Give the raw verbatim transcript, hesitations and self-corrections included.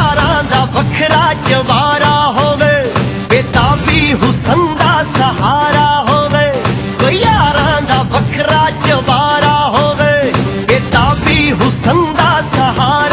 यारां दा वखरा जवारा होवे, बेताबी हुसन दा सहारा होवे। कोई यारां दा वखरा जवारा होवे, बेताबी हुसन दा सहारा